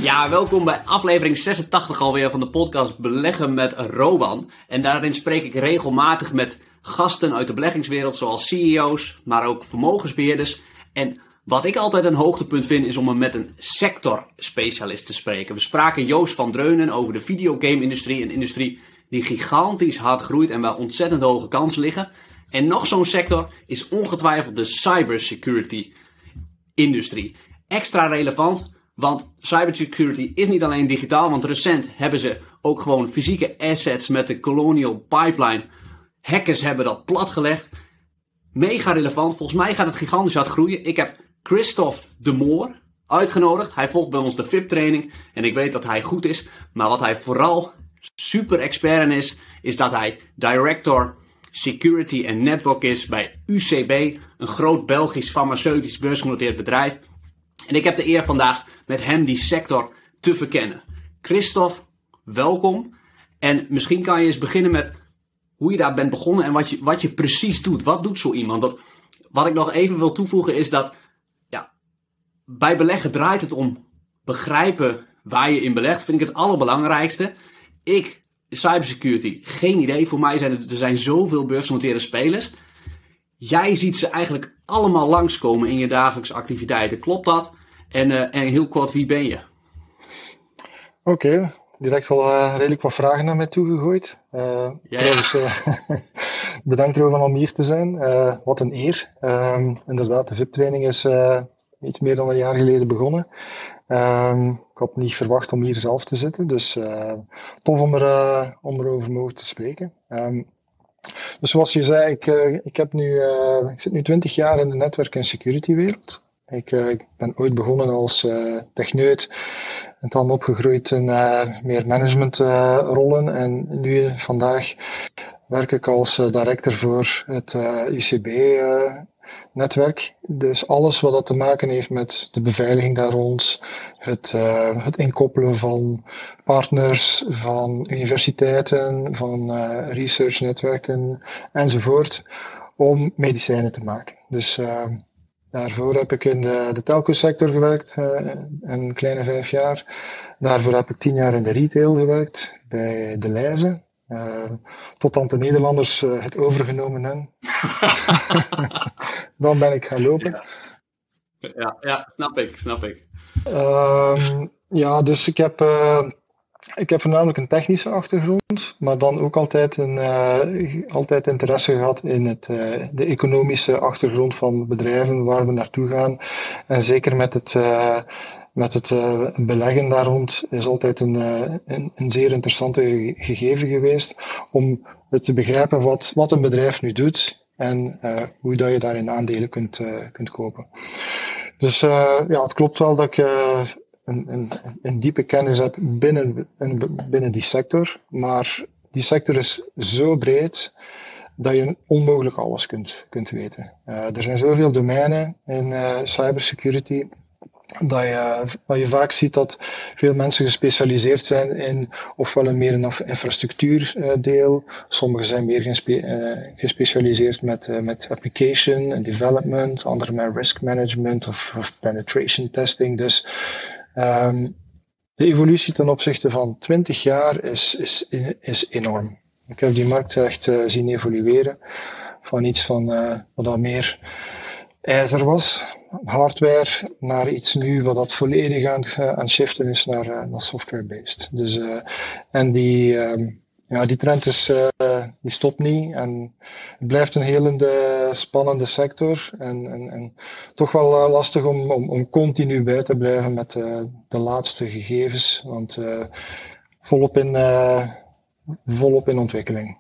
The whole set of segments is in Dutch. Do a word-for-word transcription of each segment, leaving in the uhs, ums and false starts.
Ja, welkom bij aflevering zesentachtig alweer van de podcast Beleggen met Rowan. En daarin spreek ik regelmatig met gasten uit de beleggingswereld, zoals C E O's, maar ook vermogensbeheerders. En wat ik altijd een hoogtepunt vind, is om er met een sectorspecialist te spreken. We spraken Joost van Dreunen over de videogame-industrie, een industrie die gigantisch hard groeit en waar ontzettend hoge kansen liggen. En nog zo'n sector is ongetwijfeld de cybersecurity-industrie. Extra relevant, want cybersecurity is niet alleen digitaal, want recent hebben ze ook gewoon fysieke assets met de Colonial Pipeline. Hackers hebben dat platgelegd. Mega relevant. Volgens mij gaat het gigantisch hard groeien. Ik heb Christophe de Moor uitgenodigd. Hij volgt bij ons de V I P-training en ik weet dat hij goed is. Maar wat hij vooral super expert in is, is dat hij Director Security and Network is bij U C B, een groot Belgisch farmaceutisch beursgenoteerd bedrijf. En ik heb de eer vandaag met hem die sector te verkennen. Christophe, welkom. En misschien kan je eens beginnen met hoe je daar bent begonnen en wat je, wat je precies doet. Wat doet zo iemand? Dat, wat ik nog even wil toevoegen is dat ja, bij beleggen draait het om begrijpen waar je in belegt. Vind ik het allerbelangrijkste. Ik, cybersecurity, geen idee. Voor mij zijn er, er zijn zoveel beursgenoteerde spelers. Jij ziet ze eigenlijk allemaal langskomen in je dagelijkse activiteiten. Klopt dat? En, uh, en heel kort, wie ben je? Oké, okay, direct wel uh, redelijk wat vragen naar mij toegegooid. Uh, ja, trouwens, ja. uh, bedankt Rowan om hier te zijn. Uh, wat een eer. Um, inderdaad, de V I P-training is uh, iets meer dan een jaar geleden begonnen. Um, ik had niet verwacht om hier zelf te zitten, dus uh, tof om, er, uh, om erover mogen te spreken. Um, dus zoals je zei, ik, uh, ik, heb nu, uh, ik zit nu twintig jaar in de netwerk- en security-wereld. Ik, uh, ik ben ooit begonnen als uh, techneut en dan opgegroeid in uh, meer managementrollen. Uh, en nu vandaag werk ik als uh, director voor het uh, U C B-netwerk. Uh, dus alles wat dat te maken heeft met de beveiliging daar rond, het, uh, het inkoppelen van partners, van universiteiten, van uh, researchnetwerken enzovoort, om medicijnen te maken. Dus uh, daarvoor heb ik in de, de telco-sector gewerkt, uh, een kleine vijf jaar. Daarvoor heb ik tien jaar in de retail gewerkt, bij De Leize. Uh, totdat de Nederlanders uh, het overgenomen hebben. Dan ben ik gaan lopen. Ja, ja, ja snap ik, snap ik. Uh, ja, dus ik heb, uh, ik heb voornamelijk een technische achtergrond, maar dan ook altijd, een, uh, altijd interesse gehad in het, uh, de economische achtergrond van bedrijven waar we naartoe gaan. En zeker met het, uh, met het uh, beleggen daar rond is altijd een, uh, een, een zeer interessante gegeven geweest om te begrijpen wat, wat een bedrijf nu doet en uh, hoe dat je daarin aandelen kunt, uh, kunt kopen. Dus uh, ja, het klopt wel dat ik uh, een, een, een diepe kennis heb binnen, binnen die sector, maar die sector is zo breed dat je onmogelijk alles kunt, kunt weten. Uh, er zijn zoveel domeinen in uh, cybersecurity dat je, dat je vaak ziet dat veel mensen gespecialiseerd zijn in ofwel een meer een infrastructuurdeel, sommigen zijn meer gespe, uh, gespecialiseerd met, uh, met application en development, anderen met risk management of, of penetration testing. Dus um, de evolutie ten opzichte van twintig jaar is, is, is enorm. Ik heb die markt echt uh, zien evolueren van iets van uh, wat dan meer ijzer was, hardware, naar iets nu wat dat volledig aan het, aan het shiften is naar, uh, naar software-based. Dus, uh, en die, um, ja, die trend is, uh, die stopt niet en het blijft een heel spannende sector en, en, en toch wel uh, lastig om, om, om continu bij te blijven met uh, de laatste gegevens, want uh, volop in, uh, volop in ontwikkeling.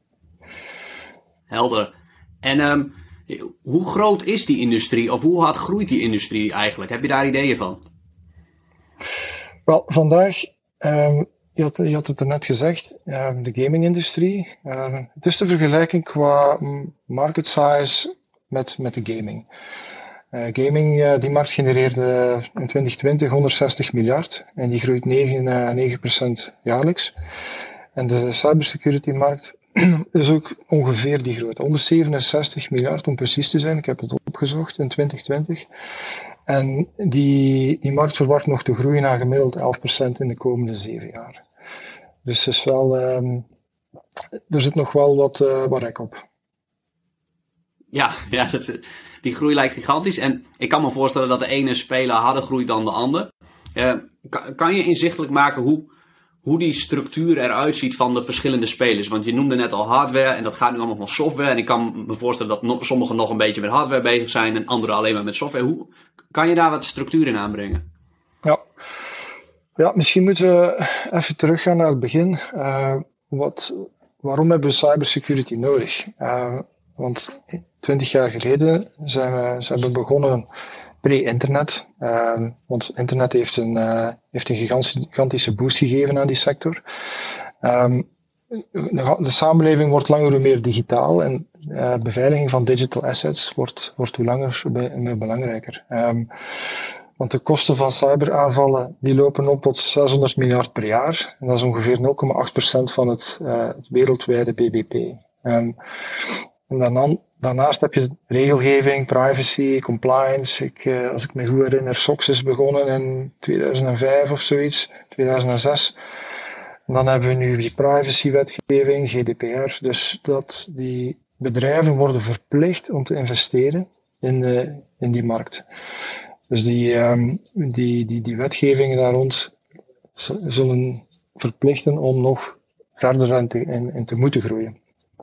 Helder. En um, hoe groot is die industrie of hoe hard groeit die industrie eigenlijk? Heb je daar ideeën van? Wel, vandaag, um, je, had, je had het er net gezegd, um, de gaming-industrie. Uh, het is te vergelijken qua market size met, met de gaming. Uh, gaming, uh, die markt genereerde in twintig twintig honderdzestig miljard en die groeit negen procent jaarlijks. En de cybersecurity-markt is ook ongeveer die grootte. honderdzevenenzestig miljard om precies te zijn. Ik heb het opgezocht in twintig twintig. En die, die markt verwacht nog te groeien naar gemiddeld elf procent in de komende zeven jaar. Dus is wel, um, er zit nog wel wat, uh, wat rek op. Ja, ja dat, die groei lijkt gigantisch. En ik kan me voorstellen dat de ene speler harder groeit dan de ander. Uh, kan, kan je inzichtelijk maken hoe, hoe die structuur eruit ziet van de verschillende spelers? Want je noemde net al hardware en dat gaat nu allemaal van software. En ik kan me voorstellen dat no, sommigen nog een beetje met hardware bezig zijn en anderen alleen maar met software. Hoe kan je daar wat structuur in aanbrengen? Ja, ja misschien moeten we even teruggaan naar het begin. Uh, wat, waarom hebben we cybersecurity nodig? Uh, want twintig jaar geleden zijn we, zijn we begonnen pre-internet. Uh, want internet heeft een, uh, heeft een gigantische boost gegeven aan die sector. Um, de, de samenleving wordt langer hoe meer digitaal en uh, beveiliging van digital assets wordt, wordt hoe langer hoe belangrijker. Um, want de kosten van cyberaanvallen die lopen op tot zeshonderd miljard per jaar. En dat is ongeveer nul komma acht procent van het, uh, het wereldwijde B B P. Um, en daarna, daarnaast heb je regelgeving, privacy, compliance. Ik, uh, als ik me goed herinner, S O X is begonnen in tweeduizend vijf of zoiets, tweeduizend zes. En dan hebben we nu die privacywetgeving, G D P R. Dus dat die bedrijven worden verplicht om te investeren in, uh, in die markt. Dus die, um, die, die, die wetgevingen daar rond zullen verplichten om nog verder in te, in, in te moeten groeien.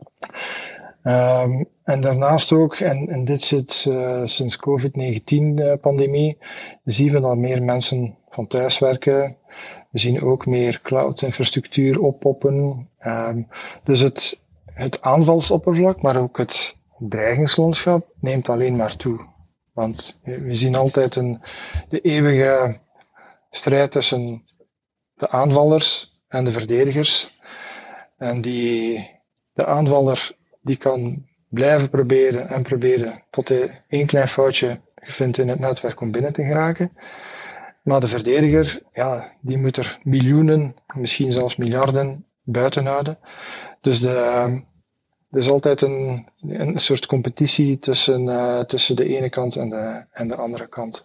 Um, en daarnaast ook, en, en dit zit uh, sinds covid negentien uh, pandemie, zien we dat meer mensen van thuis werken. We zien ook meer cloud-infrastructuur oppoppen. Um, dus het, het aanvalsoppervlak, maar ook het dreigingslandschap neemt alleen maar toe. Want we zien altijd een, de eeuwige strijd tussen de aanvallers en de verdedigers. En die, de aanvaller die kan blijven proberen en proberen tot hij één klein foutje vindt in het netwerk om binnen te geraken. Maar de verdediger, ja, die moet er miljoenen, misschien zelfs miljarden buiten houden. Dus de, er is altijd een, een soort competitie tussen, uh, tussen de ene kant en de, en de andere kant.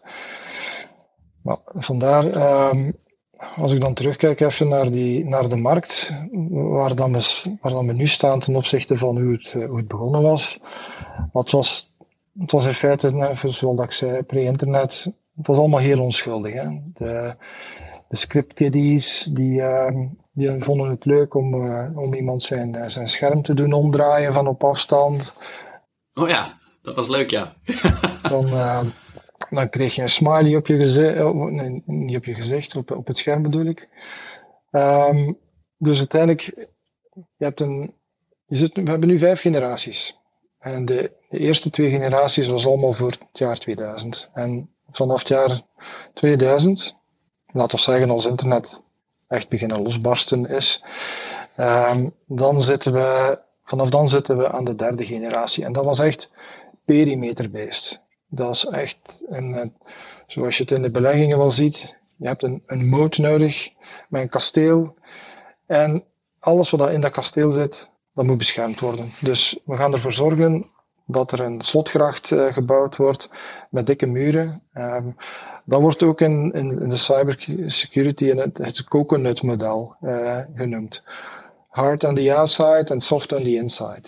Maar vandaar, um, als ik dan terugkijk even naar, die, naar de markt, waar dan, we, waar dan we nu staan ten opzichte van hoe het, hoe het begonnen was. Wat was, het was in feite, zoals ik zei, pre-internet, het was allemaal heel onschuldig. Hè? De, de scriptkiddies, die, uh, die vonden het leuk om, uh, om iemand zijn, uh, zijn scherm te doen omdraaien van op afstand. Oh ja, dat was leuk, ja. dan, uh, dan kreeg je een smiley op je gezicht, oh, nee, niet op je gezicht, op, op het scherm bedoel ik. Um, dus uiteindelijk, je hebt een, je zit, we hebben nu vijf generaties. En de, de eerste twee generaties was allemaal voor het jaar tweeduizend. En vanaf het jaar tweeduizend, laten we zeggen als internet echt beginnen losbarsten is, um, dan zitten we, vanaf dan zitten we aan de derde generatie. En dat was echt perimeter-based. Dat is echt, een, zoals je het in de beleggingen wel ziet, je hebt een, een moat nodig met een kasteel. En alles wat in dat kasteel zit, dat moet beschermd worden. Dus we gaan ervoor zorgen dat er een slotgracht uh, gebouwd wordt met dikke muren. Um, dat wordt ook in, in, in de cybersecurity in het, het coconut model uh, genoemd. Hard on the outside en soft on the inside.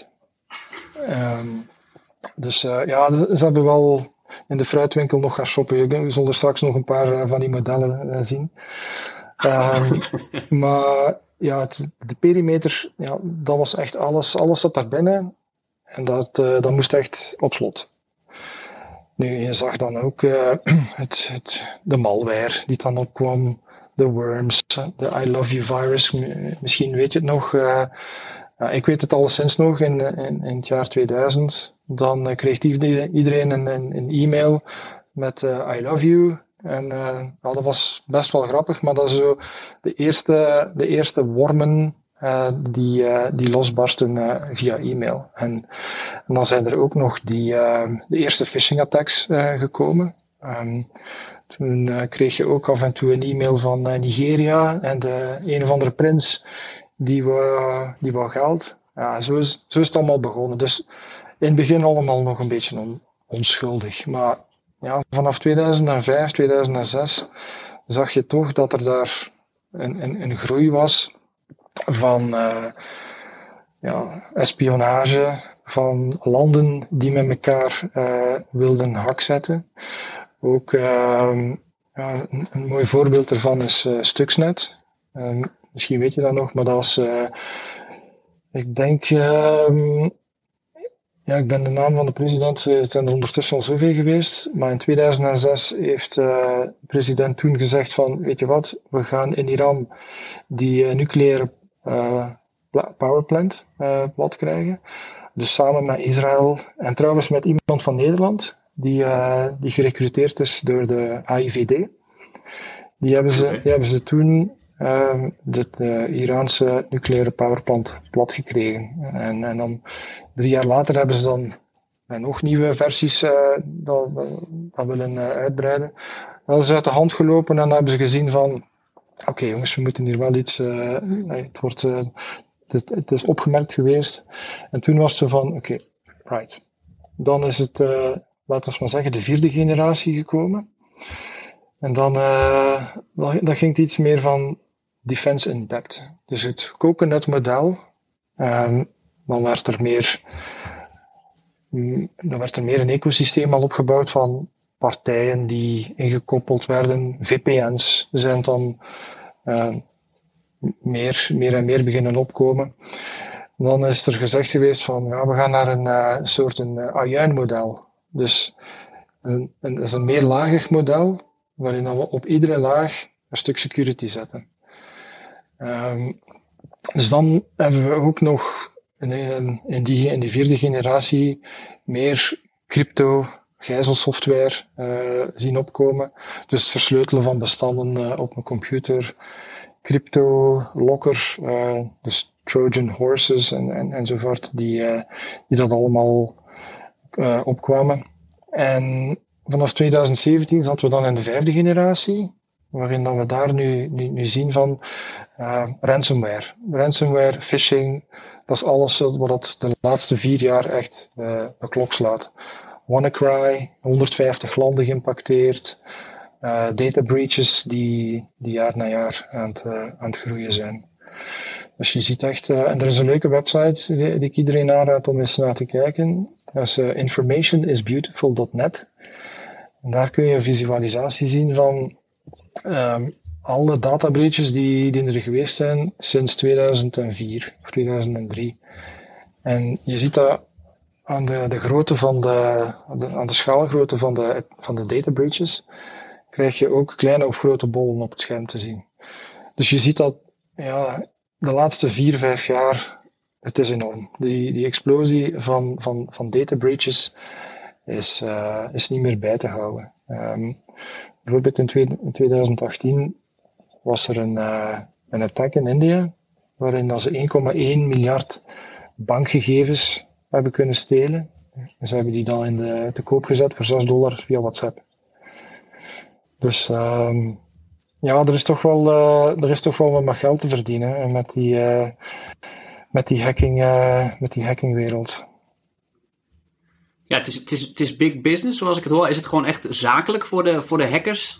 Um, dus uh, ja, ze hebben wel in de fruitwinkel nog gaan shoppen. We zullen er straks nog een paar uh, van die modellen uh, zien. Um, maar ja, het, de perimeter, ja, dat was echt alles. Alles zat daar binnen. En dat, uh, dat moest echt op slot. Nu, je zag dan ook uh, het, het, de malware die dan opkwam. De worms, de I love you virus. Misschien weet je het nog. Uh, uh, ik weet het alleszins nog in, in, in het jaar tweeduizend. Dan uh, kreeg iedereen een, een, een e-mail met uh, I love you. En uh, ja, dat was best wel grappig, maar dat is zo de eerste, de eerste wormen uh, die, uh, die losbarsten uh, via e-mail. En, en dan zijn er ook nog die, uh, de eerste phishing attacks uh, gekomen. Um, toen uh, kreeg je ook af en toe een e-mail van uh, Nigeria en de een of andere prins die wou, die wou geld. Ja, zo is, zo is het allemaal begonnen. Dus in het begin allemaal nog een beetje on, onschuldig, maar ja, vanaf tweeduizend vijf, tweeduizend zes zag je toch dat er daar een, een, een groei was van uh, ja, espionage, van landen die met elkaar uh, wilden hak zetten. Ook uh, ja, een, een mooi voorbeeld ervan is uh, Stuxnet. Uh, misschien weet je dat nog, maar dat was, uh, ik denk, uh, ja, ik ben de naam van de president, het zijn er ondertussen al zoveel geweest, maar in tweeduizend zes heeft uh, de president toen gezegd van, weet je wat, we gaan in Iran die uh, nucleaire uh, powerplant uh, plat krijgen. Dus samen met Israël en trouwens met iemand van Nederland, die, uh, die gerecruiteerd is door de A I V D. Die hebben ze, okay. die hebben ze toen uh, de, de Iraanse nucleaire powerplant plat gekregen. En, en dan drie jaar later hebben ze dan uh, nog nieuwe versies uh, dat, dat willen uh, uitbreiden. Dat is uit de hand gelopen en dan hebben ze gezien van, oké okay, jongens, we moeten hier wel iets, uh, het wordt, uh, het, het is opgemerkt geweest. En toen was het van, oké, okay, right. Dan is het, uh, laten we maar zeggen, de vierde generatie gekomen. En dan, uh, dan, dan ging het iets meer van defense in depth. Dus het coconut model, um, dan werd er meer, dan werd er meer een ecosysteem al opgebouwd van partijen die ingekoppeld werden. V P N's zijn dan uh, meer, meer en meer beginnen opkomen. Dan is er gezegd geweest van, ja, we gaan naar een uh, soort een uh, ajuin-model. Dus een, een, dat is een meer lager model, waarin we op iedere laag een stuk security zetten. Um, dus dan hebben we ook nog in, in, in, die, in die vierde generatie meer crypto, gijzelsoftware uh, zien opkomen. Dus het versleutelen van bestanden uh, op een computer, crypto, locker, uh, dus Trojan horses en, en, enzovoort, die, uh, die dat allemaal uh, opkwamen. En vanaf tweeduizend zeventien zaten we dan in de vijfde generatie, waarin dan we daar nu, nu, nu zien van uh, ransomware. Ransomware, phishing, dat is alles wat dat de laatste vier jaar echt uh, de klok slaat. WannaCry, honderdvijftig landen geïmpacteerd, uh, data breaches die, die jaar na jaar aan het, uh, aan het groeien zijn. Dus je ziet echt, uh, en er is een leuke website die, die ik iedereen aanraad om eens naar te kijken. Dat is uh, information is beautiful dot net. En daar kun je een visualisatie zien van um, alle data breaches die, die er geweest zijn sinds tweeduizend vier of tweeduizend drie. En je ziet dat aan de, de grootte van de, de, aan de schaalgrootte van de, van de data breaches, krijg je ook kleine of grote bollen op het scherm te zien. Dus je ziet dat, ja, de laatste vier, vijf jaar, het is enorm. Die, die explosie van, van, van data breaches is, uh, is niet meer bij te houden. Um, bijvoorbeeld in, twee, in tweeduizend achttien was er een, uh, een attack in India, waarin dat ze één komma één miljard bankgegevens hebben kunnen stelen. En ze hebben die dan in de, te koop gezet voor zes dollar via WhatsApp. Dus um, ja, er is toch wel, uh, er is toch wel wat geld te verdienen en met die, uh, met die hacking, uh, met die hackingwereld. Ja, het is, het is, het is big business, zoals ik het hoor. Is het gewoon echt zakelijk voor de, voor de hackers?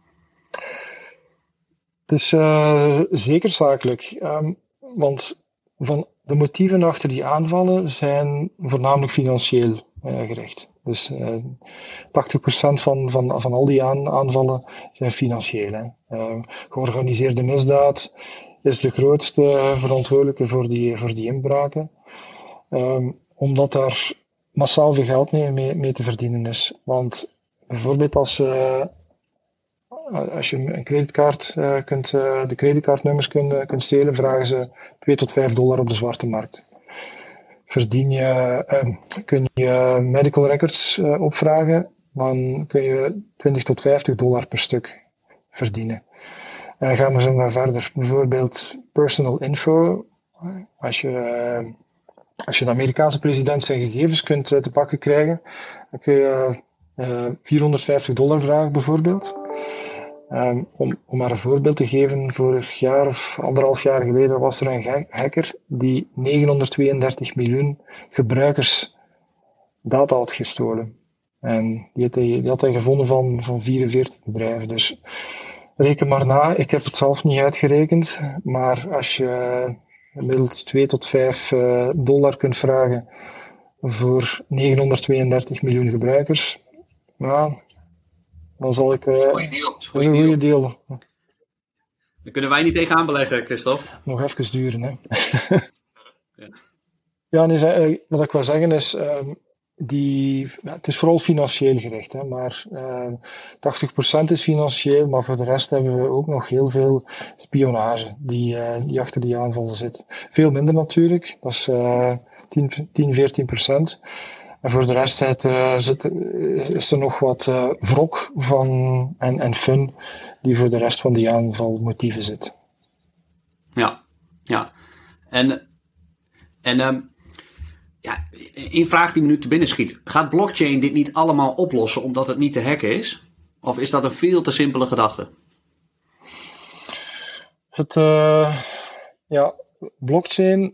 Het is uh, zeker zakelijk. Um, want van de motieven achter die aanvallen zijn voornamelijk financieel uh, gericht. Dus uh, tachtig procent van, van, van al die aan, aanvallen zijn financieel. Hè. Uh, georganiseerde misdaad is de grootste uh, verantwoordelijke voor die, voor die inbraken. Um, omdat daar massaal veel geld mee, mee, mee te verdienen is. Want bijvoorbeeld als, uh, als je een creditcard uh, kunt, uh, de creditcardnummers kunt, uh, kunt stelen, vragen ze twee tot vijf dollar op de zwarte markt. Verdien je, uh, kun je medical records uh, opvragen, dan kun je twintig tot vijftig dollar per stuk verdienen. En dan gaan we zo maar verder. Bijvoorbeeld personal info. Als je, uh, als je de Amerikaanse president zijn gegevens kunt uh, te pakken krijgen, dan kun je uh, vierhonderdvijftig dollar vragen bijvoorbeeld. Um, om, om maar een voorbeeld te geven, vorig jaar of anderhalf jaar geleden was er een hacker die negenhonderdtweeëndertig miljoen gebruikers data had gestolen. En die had hij, die had hij gevonden van, van vierenveertig bedrijven. Dus reken maar na. Ik heb het zelf niet uitgerekend. Maar als je gemiddeld twee tot vijf uh, dollar kunt vragen voor negenhonderdtweeëndertig miljoen gebruikers, nou, dan zal ik... Uh, goeie deal. Dat is een goede deal. Daar kunnen wij niet tegenaan beleggen, Christophe. Nog even duren, hè. ja. Ja, nee, wat ik wil zeggen is, um, die, ja, het is vooral financieel gericht, hè, maar uh, tachtig procent is financieel, maar voor de rest hebben we ook nog heel veel spionage die, uh, die achter die aanvallen zit. Veel minder natuurlijk, dat is uh, tien, veertien procent. En voor de rest zit er, zit, is er nog wat uh, wrok van, en, en fun die voor de rest van die aanvalmotieven zit. Ja, ja. En, en um, ja, één vraag die me nu te binnen schiet. Gaat blockchain dit niet allemaal oplossen omdat het niet te hacken is? Of is dat een veel te simpele gedachte? Het, uh, ja, blockchain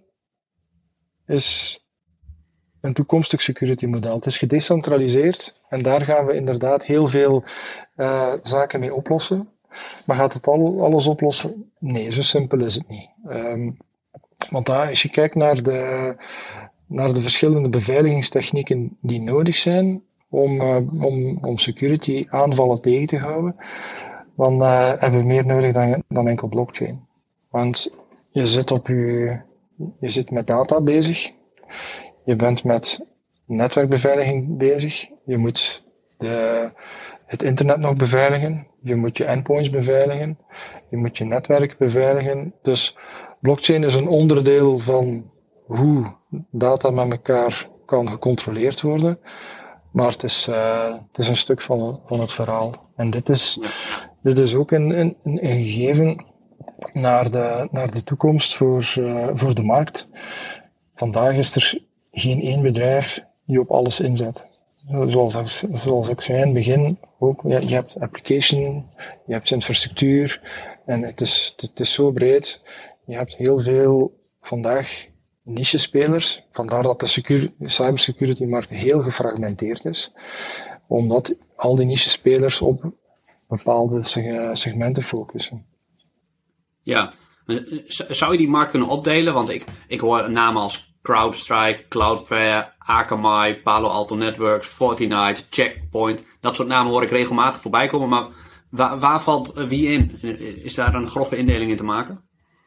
is een toekomstig security model. Het is gedecentraliseerd en daar gaan we inderdaad heel veel uh, zaken mee oplossen. Maar gaat het al, alles oplossen? Nee, zo simpel is het niet. Um, want daar, als je kijkt naar de, naar de verschillende beveiligingstechnieken die nodig zijn om, uh, om, om security aanvallen tegen te houden, dan uh, hebben we meer nodig dan, dan enkel blockchain. Want je zit, op je, je zit met data bezig. Je bent met netwerkbeveiliging bezig. Je moet de, het internet nog beveiligen. Je moet je endpoints beveiligen. Je moet je netwerk beveiligen. Dus blockchain is een onderdeel van hoe data met elkaar kan gecontroleerd worden. Maar het is, uh, het is een stuk van, van het verhaal. En dit is, dit is ook een, een, een gegeven naar de, naar de toekomst voor, uh, voor de markt. Vandaag is er geen één bedrijf die op alles inzet. Zoals ik, zoals ik zei in het begin, ook, ja, je hebt application, je hebt infrastructuur en het is, het is zo breed. Je hebt heel veel vandaag niche-spelers, vandaar dat de security, cybersecurity-markt heel gefragmenteerd is, omdat al die niche-spelers op bepaalde segmenten focussen. Ja, zou je die markt kunnen opdelen? Want ik, ik hoor namen als CrowdStrike, Cloudflare, Akamai, Palo Alto Networks, Fortinet, Checkpoint. Dat soort namen hoor ik regelmatig voorbij komen. Maar waar, waar valt wie in? Is daar een grove indeling in te maken?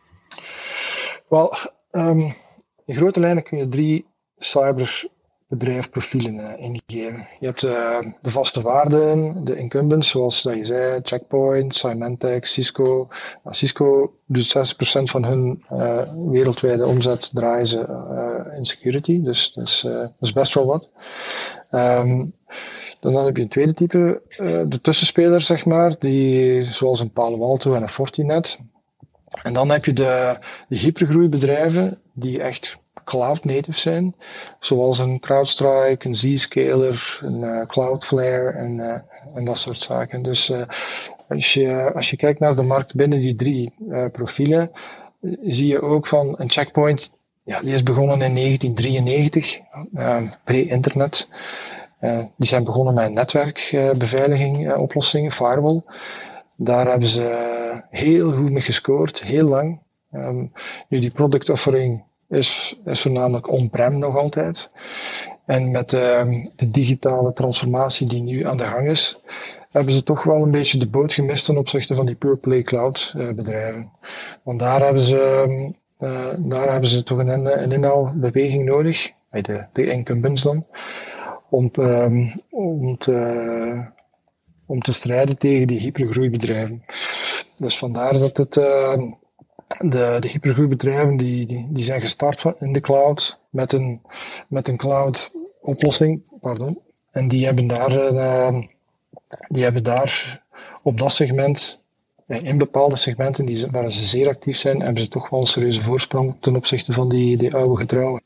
Wel, um, in grote lijnen kun je drie cyberbedrijfprofielen uh, ingeven. Je hebt uh, de vaste waarden, de incumbents, zoals dat je zei, Checkpoint, Symantec, Cisco. Nou, Cisco doet zestig procent van hun uh, wereldwijde omzet draaien ze uh, in security, dus dat is, uh, dat is best wel wat. Um, dan heb je een tweede type, uh, de tussenspelers, zeg maar, die, zoals een Palo Alto en een Fortinet. En dan heb je de, de hypergroeibedrijven die echt cloud native zijn, zoals een CrowdStrike, een Zscaler, een uh, Cloudflare en, uh, en dat soort zaken. Dus uh, als, je, als je kijkt naar de markt binnen die drie uh, profielen, zie je ook van een Checkpoint, ja, die is begonnen in negentien drieënnegentig, uh, pre-internet. Uh, die zijn begonnen met netwerkbeveiliging uh, oplossingen, firewall. Daar hebben ze heel goed mee gescoord, heel lang. Um, nu die product offering is, is voornamelijk on-prem nog altijd. En met uh, de digitale transformatie die nu aan de gang is, hebben ze toch wel een beetje de boot gemist ten opzichte van die pure play cloud uh, bedrijven. Want daar hebben ze, uh, daar hebben ze toch een, een inhaalbeweging nodig, bij de, de incumbents dan, om, um, om te, om te strijden tegen die hypergroeibedrijven. Dus vandaar dat het, uh, de, de hypergroeibedrijven die, die, die zijn gestart van in de cloud met een, met een cloud oplossing, pardon, en die hebben daar, uh, die hebben daar op dat segment, in bepaalde segmenten die, waar ze zeer actief zijn, hebben ze toch wel een serieuze voorsprong ten opzichte van die, die oude getrouwen.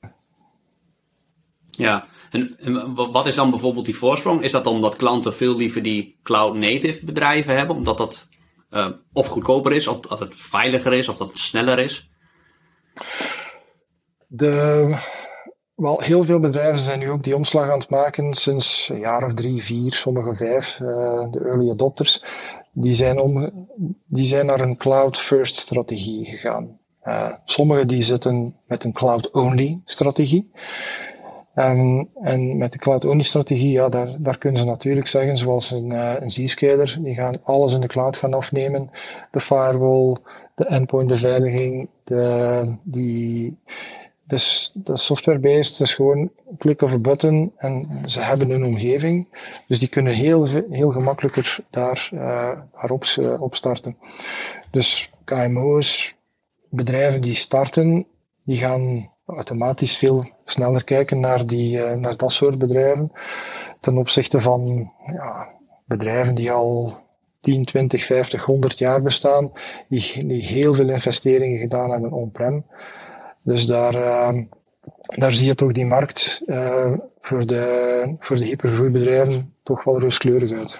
Ja, en, en wat is dan bijvoorbeeld die voorsprong? Is dat omdat klanten veel liever die cloud-native bedrijven hebben, omdat dat uh, of goedkoper is, of dat het veiliger is, of dat het sneller is? De, Wel, heel veel bedrijven zijn nu ook die omslag aan het maken sinds een jaar of drie, vier, sommige vijf, uh, de early adopters. Die zijn, om, die zijn naar een cloud-first strategie gegaan. Uh, sommigen die zitten met een cloud-only strategie. En, en met de cloud-only strategie, ja, daar, daar kunnen ze natuurlijk zeggen, zoals een, uh, een Zscaler, die gaan alles in de cloud gaan afnemen. De firewall, de endpoint beveiliging, de, die, dus dat is software-based, het is gewoon click of a button en ze hebben een omgeving. Dus die kunnen heel, heel gemakkelijker daar, uh, daarop uh, op starten. Dus K M O's, bedrijven die starten, die gaan automatisch veel sneller kijken naar, die, uh, naar dat soort bedrijven. Ten opzichte van ja, bedrijven die al tien, twintig, vijftig, honderd jaar bestaan, die, die heel veel investeringen gedaan hebben on-prem. Dus daar, uh, daar zie je toch die markt uh, voor de, voor de hypergroeibedrijven toch wel rooskleurig uit.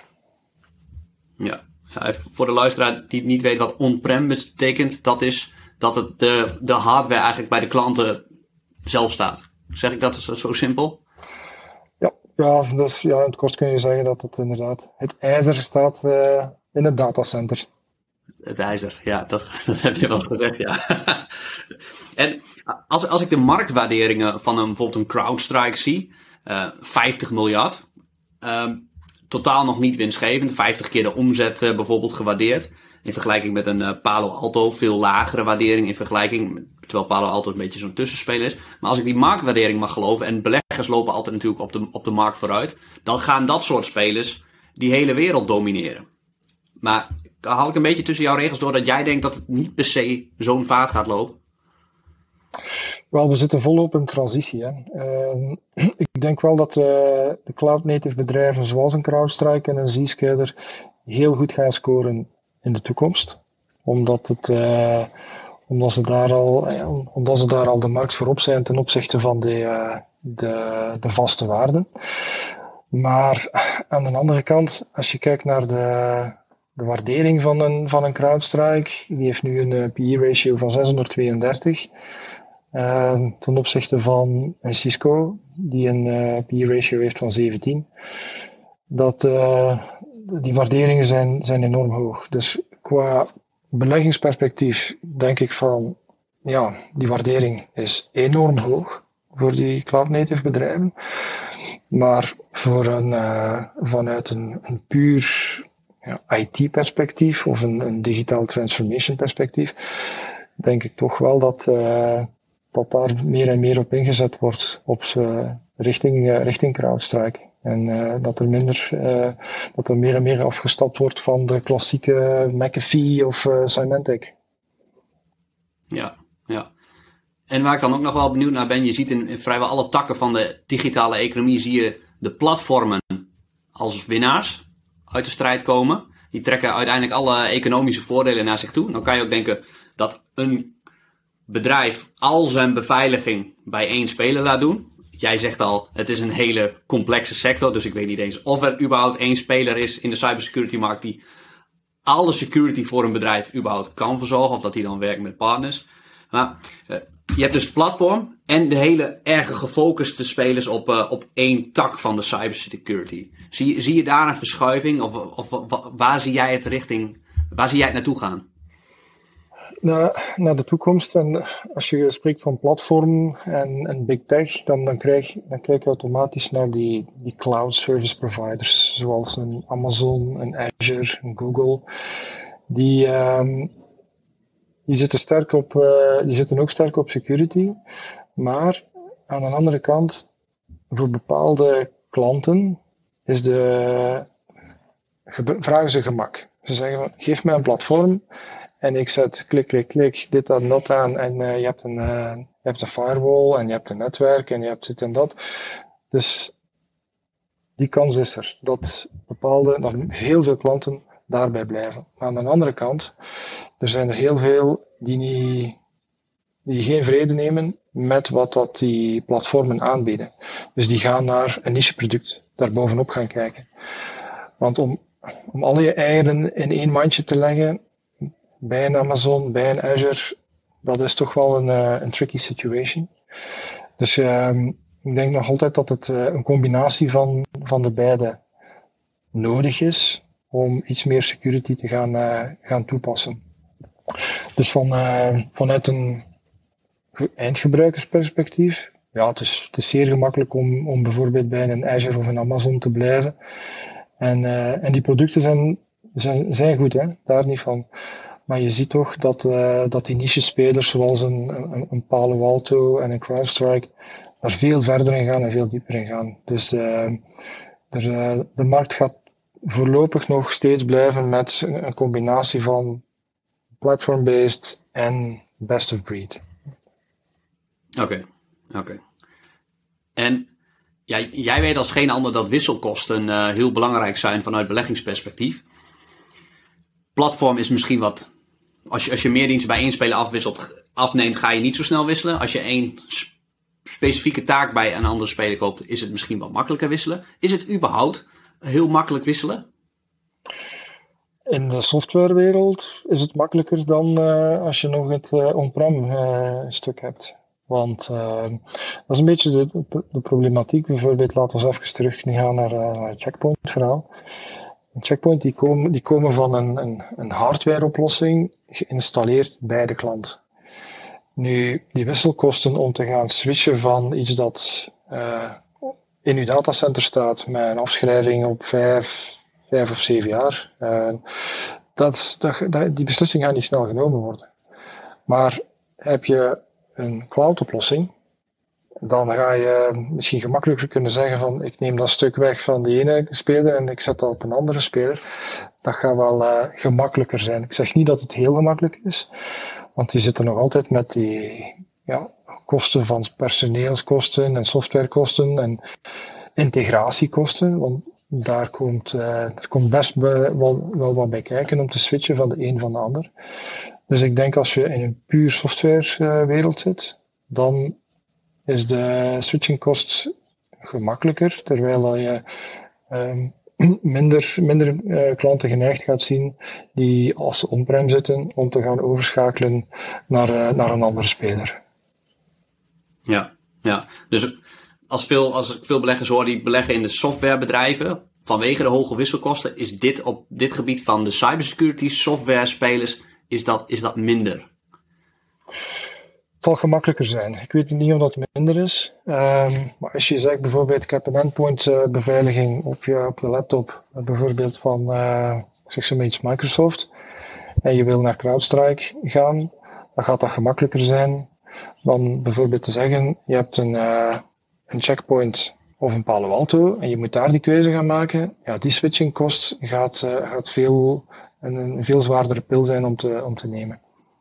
Ja, ja, voor de luisteraar die niet weet wat on-prem betekent, dat is dat het de, de hardware eigenlijk bij de klanten zelf staat. Zeg ik dat zo simpel? Ja, ja, dus, ja, in het kort kun je zeggen dat het inderdaad het ijzer staat uh, in het datacenter. Het ijzer, ja, dat, dat heb je wel gezegd, ja. En als, als ik de marktwaarderingen van een, bijvoorbeeld een CrowdStrike zie, uh, vijftig miljard, uh, totaal nog niet winstgevend, vijftig keer de omzet uh, bijvoorbeeld gewaardeerd, in vergelijking met een uh, Palo Alto, veel lagere waardering in vergelijking, terwijl Palo Alto een beetje zo'n tussenspeler is. Maar als ik die marktwaardering mag geloven, en beleggers lopen altijd natuurlijk op de, op de markt vooruit, dan gaan dat soort spelers die hele wereld domineren. Maar haal ik een beetje tussen jouw regels door dat jij denkt dat het niet per se zo'n vaart gaat lopen? Wel, we zitten volop in transitie. Hè. Uh, ik denk wel dat uh, de cloud-native bedrijven zoals een CrowdStrike en een Zscaler heel goed gaan scoren in de toekomst. Omdat, het, uh, omdat, ze daar al, uh, omdat ze daar al de markt voorop zijn ten opzichte van de, uh, de, de vaste waarden. Maar aan de andere kant, als je kijkt naar de, de waardering van een, van een CrowdStrike, die heeft nu een uh, P E-ratio van zeshonderdtweeëndertig. Uh, ten opzichte van een Cisco, die een uh, P E-ratio heeft van zeventien. Dat, uh, die waarderingen zijn, zijn enorm hoog. Dus qua beleggingsperspectief denk ik van, ja, die waardering is enorm hoog voor die cloud-native bedrijven. Maar voor een, uh, vanuit een, een puur ja, I T-perspectief of een, een digital transformation perspectief, denk ik toch wel dat, uh, dat daar meer en meer op ingezet wordt op uh, richting, uh, richting CrowdStrike. En uh, dat er minder, uh, dat er meer en meer afgestapt wordt van de klassieke McAfee of uh, Symantec. Ja, ja. En waar ik dan ook nog wel benieuwd naar ben, je ziet in, in vrijwel alle takken van de digitale economie, zie je de platformen als winnaars uit de strijd komen. Die trekken uiteindelijk alle economische voordelen naar zich toe. Dan kan je ook denken dat een bedrijf al zijn beveiliging bij één speler laat doen. Jij zegt al, het is een hele complexe sector, dus ik weet niet eens of er überhaupt één speler is in de cybersecurity markt die alle security voor een bedrijf überhaupt kan verzorgen, of dat die dan werkt met partners. Maar uh, je hebt dus het platform en de hele erge gefocuste spelers op, uh, op één tak van de cybersecurity. Zie, zie je daar een verschuiving of, of, of waar zie jij het richting, waar zie jij het naartoe gaan? Naar, naar de toekomst. En als je spreekt van platform en, en big tech, dan, dan, krijg, dan kijk je automatisch naar die, die cloud service providers, zoals een Amazon, een Azure, een Google. Die, um, die, zitten sterk op, uh, die zitten ook sterk op security. Maar aan de andere kant, voor bepaalde klanten is de, vragen ze gemak. Ze zeggen, geef mij een platform. En ik zet klik, klik, klik, dit en dat aan. En uh, je, hebt een, uh, je hebt een firewall en je hebt een netwerk en je hebt dit en dat. Dus die kans is er. Dat bepaalde, dat heel veel klanten daarbij blijven. Maar aan de andere kant, er zijn er heel veel die, niet, die geen vrede nemen met wat dat die platformen aanbieden. Dus die gaan naar een niche product, daar bovenop gaan kijken. Want om, om al je eieren in één mandje te leggen, bij een Amazon, bij een Azure, dat is toch wel een, uh, een tricky situation. Dus um, ik denk nog altijd dat het uh, een combinatie van, van de beide nodig is om iets meer security te gaan, uh, gaan toepassen. Dus van, uh, vanuit een eindgebruikersperspectief, ja, het is, het is zeer gemakkelijk om, om bijvoorbeeld bij een Azure of een Amazon te blijven. En, uh, en die producten zijn, zijn, zijn goed, hè? Daar niet van. Maar je ziet toch dat, uh, dat die niche-spelers zoals een, een, een Palo Alto en een CrowdStrike daar veel verder in gaan en veel dieper in gaan. Dus uh, er, uh, de markt gaat voorlopig nog steeds blijven met een, een combinatie van platform-based en best of breed. Oké, okay, oké. Okay. En ja, jij weet als geen ander dat wisselkosten uh, heel belangrijk zijn vanuit beleggingsperspectief. Platform is misschien wat, als je, als je meer diensten bij één speler afwisselt, afneemt, ga je niet zo snel wisselen. Als je één sp- specifieke taak bij een andere speler koopt, is het misschien wat makkelijker wisselen. Is het überhaupt heel makkelijk wisselen? In de softwarewereld is het makkelijker dan uh, als je nog het uh, on-prem uh, stuk hebt. Want uh, dat is een beetje de, de problematiek. Bijvoorbeeld, laten we even terug gaan naar, uh, naar het Checkpoint verhaal. Checkpoint die komen, die komen van een, een, een hardwareoplossing geïnstalleerd bij de klant. Nu, die wisselkosten om te gaan switchen van iets dat uh, in uw datacenter staat met een afschrijving op vijf, vijf of zeven jaar, uh, dat, dat, die beslissing gaat niet snel genomen worden. Maar heb je een cloud-oplossing, dan ga je misschien gemakkelijker kunnen zeggen van ik neem dat stuk weg van die ene speler en ik zet dat op een andere speler. Dat gaat wel uh, gemakkelijker zijn. Ik zeg niet dat het heel gemakkelijk is, want die zitten nog altijd met die ja, kosten van personeelskosten en softwarekosten en integratiekosten, want daar komt, uh, er komt best be, wel, wel wat bij kijken om te switchen van de een van de ander. Dus ik denk als je in een puur softwarewereld zit, dan is de switching cost gemakkelijker, terwijl je um, minder, minder uh, klanten geneigd gaat zien die als ze on-prem zitten om te gaan overschakelen naar, uh, naar een andere speler. Ja, ja. Dus als, veel, als ik veel beleggers hoor die beleggen in de softwarebedrijven, vanwege de hoge wisselkosten, is dit op dit gebied van de cybersecurity software spelers, is dat, is dat minder? Het zal gemakkelijker zijn. Ik weet niet of dat minder is. Um, maar als je zegt bijvoorbeeld, ik heb een endpoint uh, beveiliging op je, op je laptop, uh, bijvoorbeeld van, uh, ik zeg zo maar iets, Microsoft, en je wil naar CrowdStrike gaan, dan gaat dat gemakkelijker zijn dan bijvoorbeeld te zeggen, je hebt een, uh, een Checkpoint of een Palo Alto en je moet daar die keuze gaan maken. Ja, die switching kost gaat, uh, gaat veel, een, een veel zwaardere pil zijn om te, om te nemen.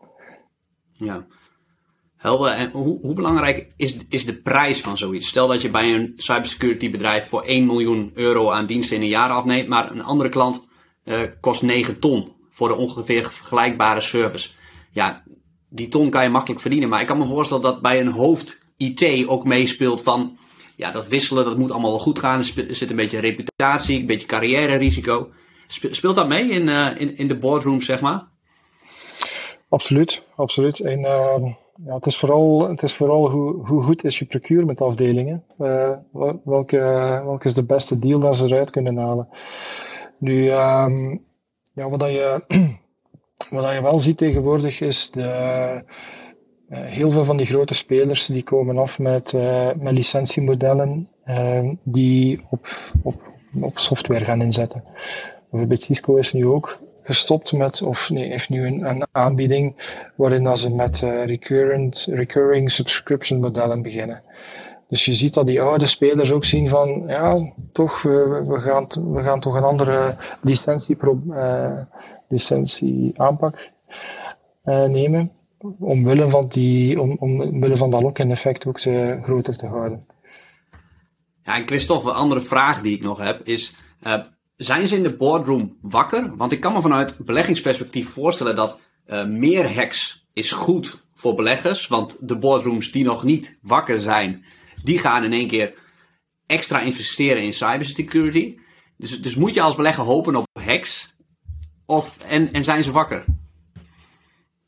Ja. Helder. En hoe, hoe belangrijk is, is de prijs van zoiets? Stel dat je bij een cybersecurity bedrijf voor één miljoen euro aan diensten in een jaar afneemt, maar een andere klant uh, kost negen ton voor de ongeveer vergelijkbare service. Ja, die ton kan je makkelijk verdienen, maar ik kan me voorstellen dat bij een hoofd I T ook meespeelt van, ja, dat wisselen, dat moet allemaal wel goed gaan. Er zit een beetje reputatie, een beetje carrière-risico. Speelt dat mee in, uh, in, in de boardroom, zeg maar? Absoluut, absoluut. En uh, ja, het is vooral, het is vooral hoe, hoe goed is je procurement afdelingen. Uh, welke, welke is de beste deal dat ze eruit kunnen halen. Nu, um, ja, wat dat je, wat dat je wel ziet tegenwoordig is de, uh, heel veel van die grote spelers die komen af met, uh, met licentiemodellen uh, die op, op, op software gaan inzetten. Bijvoorbeeld Cisco is nu ook gestopt met, of nee, heeft nu een, een aanbieding waarin dat ze met uh, recurrent, recurring subscription modellen beginnen. Dus je ziet dat die oude spelers ook zien van, ja, toch, we, we, gaan, we gaan toch een andere licentie, uh, licentie aanpak uh, nemen, omwille van die, om, omwille van dat lock-in effect ook te, groter te houden. Ja, en Christophe, een andere vraag die ik nog heb is, uh, zijn ze in de boardroom wakker? Want ik kan me vanuit beleggingsperspectief voorstellen dat uh, meer hacks is goed voor beleggers. Want de boardrooms die nog niet wakker zijn, die gaan in één keer extra investeren in cybersecurity. Dus, dus moet je als belegger hopen op hacks? Of, en, en zijn ze wakker?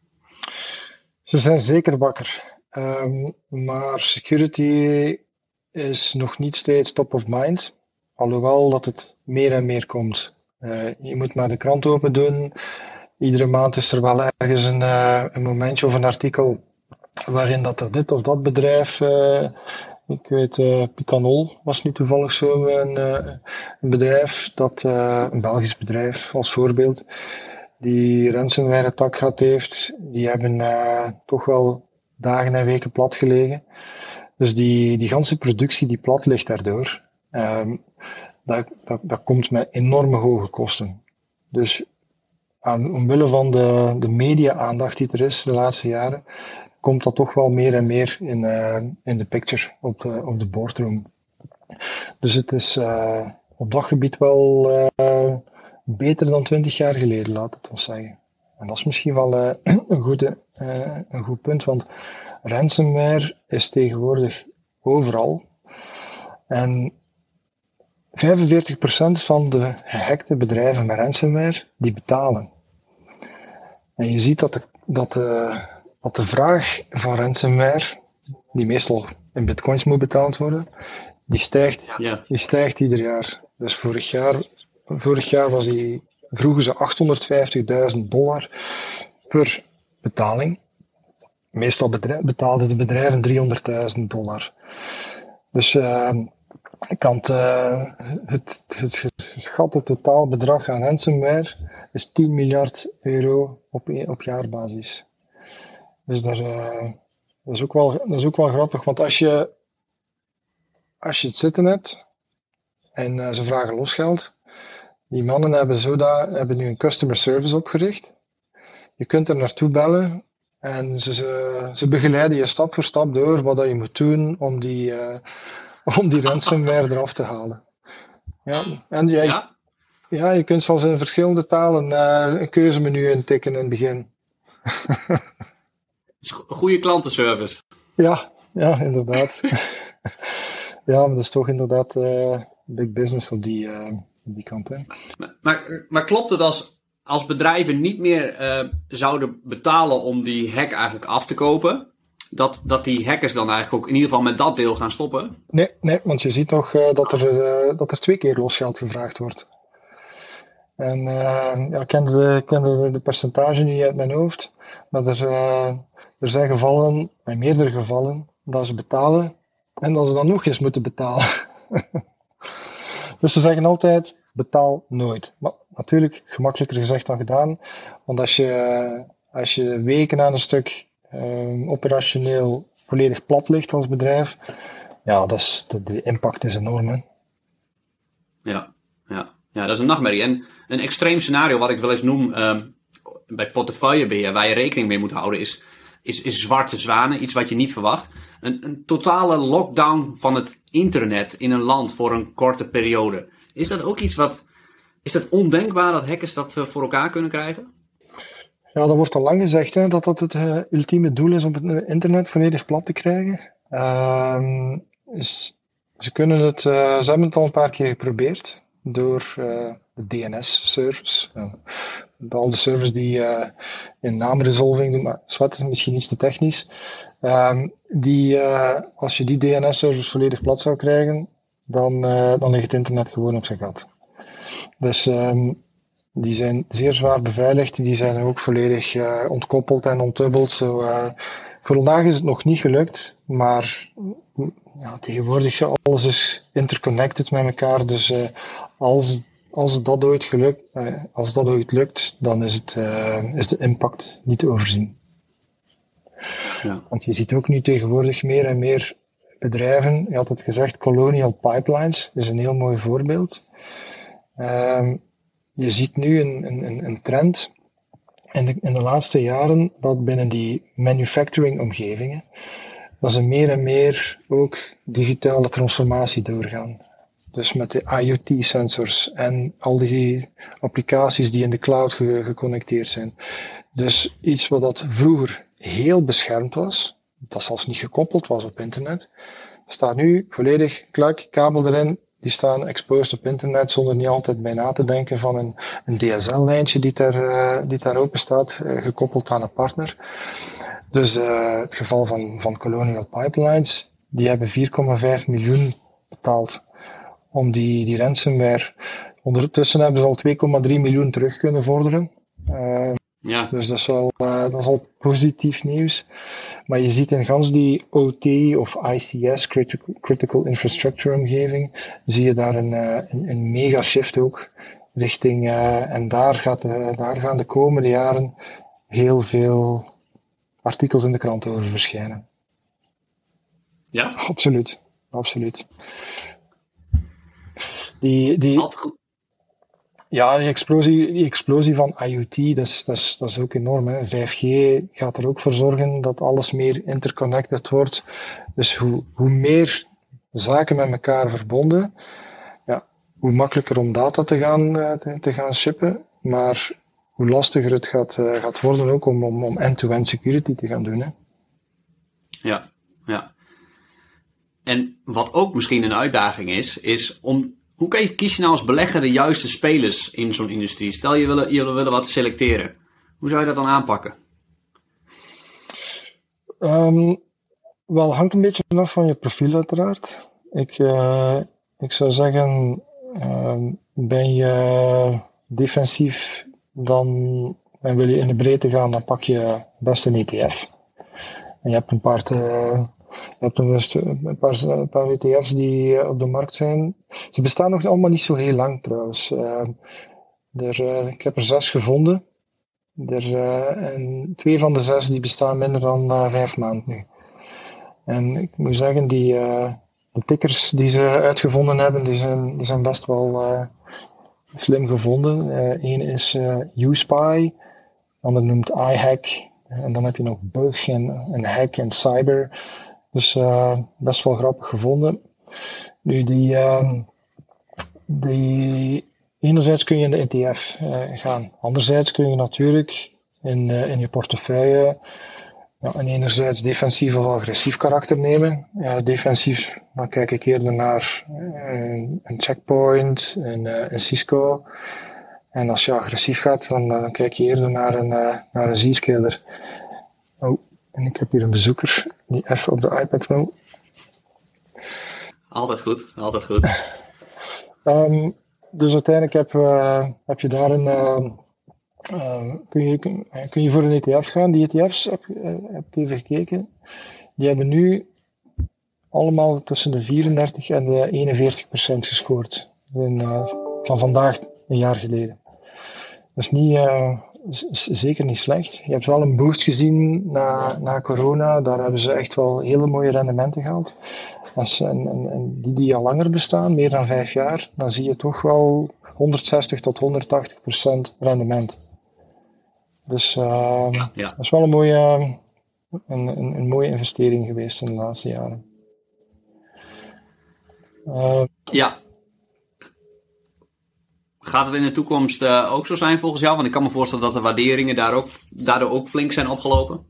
Ze zijn zeker wakker. Um, maar security is nog niet steeds top of mind, alhoewel dat het meer en meer komt. Uh, je moet maar de krant open doen. Iedere maand is er wel ergens een, uh, een momentje of een artikel waarin dat er dit of dat bedrijf, uh, ik weet, uh, Picanol was nu toevallig zo een, uh, een bedrijf, dat, uh, een Belgisch bedrijf als voorbeeld, die ransomware attack gehad heeft. Die hebben uh, toch wel dagen en weken plat gelegen. Dus die, die ganse productie die plat ligt daardoor, um, dat, dat, dat komt met enorme hoge kosten. Dus aan, omwille van de, de media-aandacht die er is de laatste jaren, komt dat toch wel meer en meer in, uh, in de picture, op de, op de boardroom. Dus het is uh, op dat gebied wel uh, beter dan twintig jaar geleden, laat het ons zeggen. En dat is misschien wel uh, een, goede, uh, een goed punt, want ransomware is tegenwoordig overal. En vijfenveertig procent van de gehackte bedrijven met ransomware, die betalen. En je ziet dat de, dat de, dat de vraag van ransomware, die meestal in bitcoins moet betaald worden, die stijgt, ja. die stijgt ieder jaar. Dus vorig jaar, vorig jaar was die, vroegen ze achthonderdvijftigduizend dollar per betaling. Meestal bedrijf, betaalden de bedrijven driehonderdduizend dollar. Dus uh, kant, uh, het, het, het geschatte totaalbedrag aan ransomware is tien miljard euro op, op jaarbasis. Dus daar, uh, dat, is ook wel, dat is ook wel grappig, want als je, als je het zitten hebt en uh, ze vragen losgeld, die mannen hebben, zo da, hebben nu een customer service opgericht. Je kunt er naartoe bellen. En ze, ze, ze begeleiden je stap voor stap door wat dat je moet doen om die, uh, om die ransomware eraf te halen. Ja, en jij, ja? ja, je kunt zelfs in verschillende talen uh, een keuzemenu intikken in het begin. Goede klantenservice. Ja, ja, inderdaad. Ja, maar dat is toch inderdaad uh, big business op die, uh, op die kant. Hè. Maar, maar, maar klopt het als... Als bedrijven niet meer uh, zouden betalen om die hack eigenlijk af te kopen, dat, dat die hackers dan eigenlijk ook in ieder geval met dat deel gaan stoppen? Nee, nee, want je ziet toch uh, dat, er, uh, dat er twee keer losgeld gevraagd wordt. En uh, ja, ik ken de, ken de, de percentage niet uit mijn hoofd, maar er, uh, er zijn gevallen, in meerdere gevallen, dat ze betalen en dat ze dan nog eens moeten betalen. Dus ze zeggen altijd, betaal nooit. Maar natuurlijk, gemakkelijker gezegd dan gedaan. Want als je, als je weken aan een stuk uh, operationeel volledig plat ligt als bedrijf, ja, dat is, de, de impact is enorm. Hè? Ja, ja, ja, dat is een nachtmerrie. En een extreem scenario wat ik wel eens noem uh, bij portefeuillebeheer, waar je rekening mee moet houden, is, is, is zwarte zwanen. Iets wat je niet verwacht. Een, een totale lockdown van het internet in een land voor een korte periode. Is dat ook iets wat... Is dat ondenkbaar dat hackers dat uh, voor elkaar kunnen krijgen? Ja, dat wordt al lang gezegd, hè, dat dat het uh, ultieme doel is om het internet volledig plat te krijgen. Uh, is, ze kunnen het, uh, ze hebben het al een paar keer geprobeerd door uh, de D N S-servers. Uh, al de servers die uh, in naamresolving doen, maar zwart is misschien iets te technisch. Uh, die, uh, als je die D N S-servers volledig plat zou krijgen, dan, uh, dan ligt het internet gewoon op zijn gat. Dus um, die zijn zeer zwaar beveiligd, die zijn ook volledig uh, ontkoppeld en ontdubbeld. Zo, uh, voor vandaag is het nog niet gelukt, maar ja, tegenwoordig alles is interconnected met elkaar. Dus uh, als, als dat ooit gelukt, uh, als dat ooit lukt, dan is, het, uh, is de impact niet te overzien. Ja. Want je ziet ook nu tegenwoordig meer en meer bedrijven, je had het gezegd, Colonial Pipelines is een heel mooi voorbeeld. Um, je ziet nu een, een, een trend in de, in de laatste jaren dat binnen die manufacturing-omgevingen, dat ze meer en meer ook digitale transformatie doorgaan. Dus met de I O T-sensors en al die applicaties die in de cloud ge, geconnecteerd zijn. Dus iets wat dat vroeger heel beschermd was, dat zelfs niet gekoppeld was op internet, staat nu volledig klak, kabel erin, die staan exposed op internet zonder niet altijd bij na te denken van een, een D S L-lijntje die daar, uh, die daar open staat, uh, gekoppeld aan een partner. Dus uh, het geval van, van Colonial Pipelines, die hebben vier komma vijf miljoen betaald om die, die ransomware. Ondertussen hebben ze al twee komma drie miljoen terug kunnen vorderen. Uh, ja. Dus dat is, wel, uh, dat is al positief nieuws. Maar je ziet in gans die O T of I C S, Critical, critical Infrastructure omgeving, zie je daar een, uh, een, een mega shift ook richting, uh, en daar, gaat de, daar gaan de komende jaren heel veel artikels in de krant over verschijnen. Ja? Absoluut, absoluut. Die, die, ja, die explosie, die explosie van I O T, dat is, dat is, dat is ook enorm. Hè. vijf G gaat er ook voor zorgen dat alles meer interconnected wordt. Dus hoe, hoe meer zaken met elkaar verbonden, ja, hoe makkelijker om data te gaan, te, te gaan shippen, maar hoe lastiger het gaat, uh, gaat worden ook om, om, om end-to-end security te gaan doen. Hè. Ja, ja. En wat ook misschien een uitdaging is, is om, hoe kan je, kies je nou als belegger de juiste spelers in zo'n industrie? Stel je wil, je wil wat selecteren. Hoe zou je dat dan aanpakken? Um, wel, hangt een beetje af van je profiel uiteraard. Ik, uh, ik zou zeggen, uh, ben je defensief dan, en wil je in de breedte gaan, dan pak je best een E T F. En je hebt een paar te, Je hebt een paar, een paar E T F's die op de markt zijn. Ze bestaan nog allemaal niet zo heel lang trouwens. Uh, er, uh, ik heb er zes gevonden. Er, uh, en twee van de zes die bestaan minder dan uh, vijf maanden nu. En ik moet zeggen, die, uh, de tickers die ze uitgevonden hebben, die zijn, die zijn best wel uh, slim gevonden. Eén uh, is uh, USpy, de ander noemt iHack. En dan heb je nog Bug en, en Hack en Cyber. Dus uh, best wel grappig gevonden. Nu, die, uh, die enerzijds kun je in de E T F uh, gaan. Anderzijds kun je natuurlijk in, uh, in je portefeuille ja, en enerzijds defensief of agressief karakter nemen. Ja, defensief, dan kijk ik eerder naar uh, een Checkpoint, een, uh, een Cisco. En als je agressief gaat, dan, dan kijk je eerder naar een, uh, naar een Zscaler. Oh, en ik heb hier een bezoeker die even op de iPad wil. Altijd goed, altijd goed. um, dus uiteindelijk heb, uh, heb je daar een... Uh, uh, kun, je, kun, kun je voor een E T F gaan. Die E T F's heb, uh, heb ik even gekeken. Die hebben nu allemaal tussen de vierendertig en de eenenveertig procent gescoord. In, uh, van vandaag een jaar geleden. Dat is niet, uh, is zeker niet slecht. Je hebt wel een boost gezien na, na corona. Daar hebben ze echt wel hele mooie rendementen gehaald. Als, en, en, en die die al langer bestaan, meer dan vijf jaar, dan zie je toch wel honderdzestig tot honderdtachtig procent rendement. Dus uh, ja, ja. Dat is wel een mooie, een, een, een mooie investering geweest in de laatste jaren. Uh, ja. Gaat het in de toekomst uh, ook zo zijn volgens jou? Want ik kan me voorstellen dat de waarderingen daar ook, daardoor ook flink zijn opgelopen.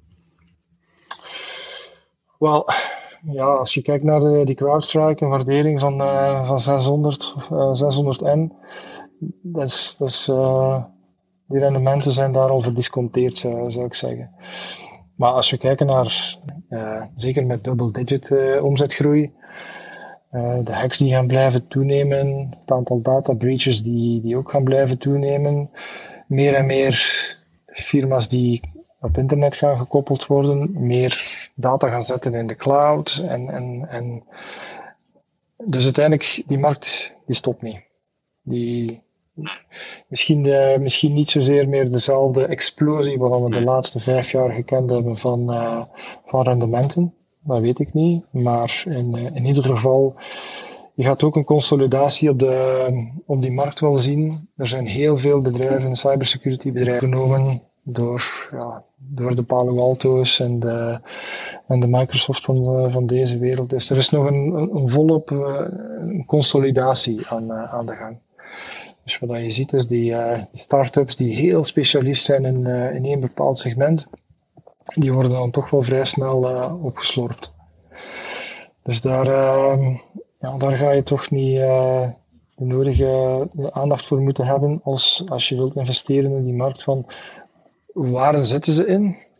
Wel, ja, als je kijkt naar de, die CrowdStrike, een waardering van, uh, van zeshonderd, uh, zeshonderd N, dat is, dat is, uh, die rendementen zijn daar al verdisconteerd, zou, zou ik zeggen. Maar als we kijken naar, uh, zeker met double-digit uh, omzetgroei, Uh, de hacks die gaan blijven toenemen, het aantal data breaches die, die ook gaan blijven toenemen, meer en meer firma's die op internet gaan gekoppeld worden, meer data gaan zetten in de cloud en, en, en dus uiteindelijk, die markt die stopt niet. Die, misschien, de, misschien niet zozeer meer dezelfde explosie wat we de laatste vijf jaar gekend hebben van, uh, van rendementen. Dat weet ik niet, maar in, in ieder geval, je gaat ook een consolidatie op, de, op die markt wel zien. Er zijn heel veel bedrijven, cybersecurity bedrijven genomen door, ja, door de Palo Alto's en de, en de Microsoft van, van deze wereld. Dus er is nog een, een, een volop een consolidatie aan, aan de gang. Dus wat je ziet is die uh, start-ups die heel specialist zijn in, uh, in één bepaald segment, die worden dan toch wel vrij snel uh, opgeslorpt. Dus daar, uh, ja, daar ga je toch niet uh, de nodige aandacht voor moeten hebben als, als je wilt investeren in die markt van waar zitten ze in